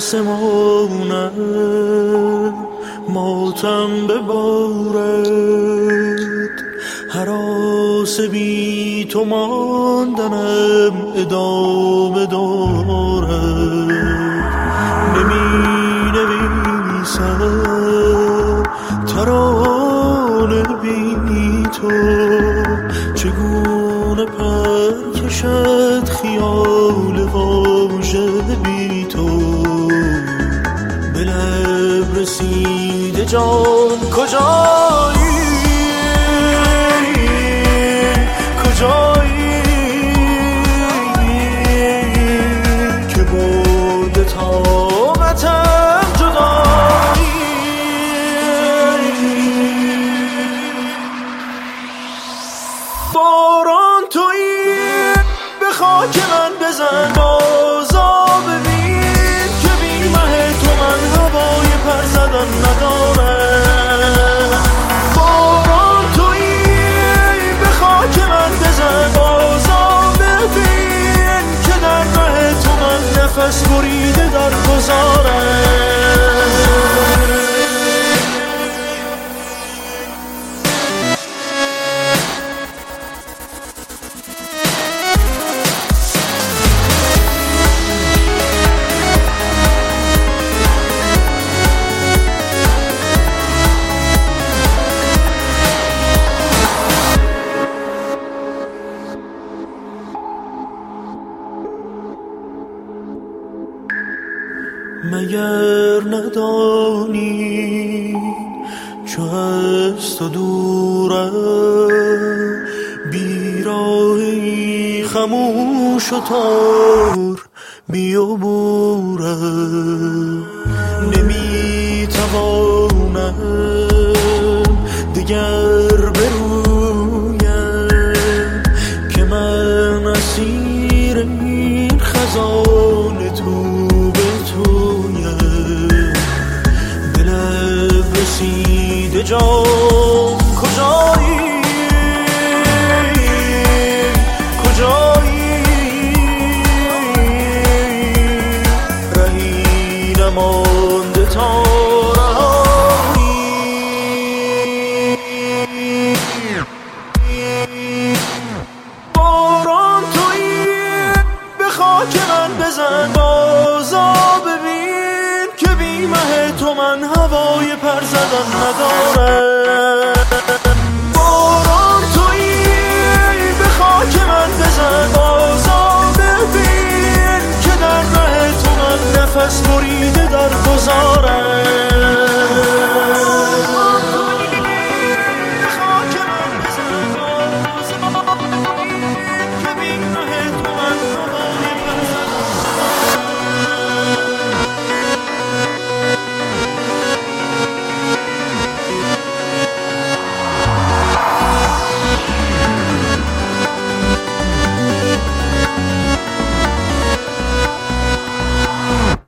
آسمانم ماتم ببارد، هراس بی تو ماندنم ادامه دارد. نمی نویسم ترانه بی تو، چگونه پر کشد خیال واژه بی تو. به لب رسیده جان کجایی، کجایی که برده طاقتم جدایی. باران تویی به خاک من بزن، بازا ببین که بی مه تو من هوای پر زدن ندارم. باران تویی به خاک من بزن، بازا ببین که در ره تو من نفس بریده در گذارم. مگر ندانی چو از تو دورم، بیراهی خموش و تار بیامورم. نمیتوانم دگر برویم که من اسیر این خزان تو رسیده جان کجایی، کجایی رهی نمانده تا رهایی. باران تویی به خاک من بزن، بازا ببین که بی مه تو من هوای پر زدن ندارم.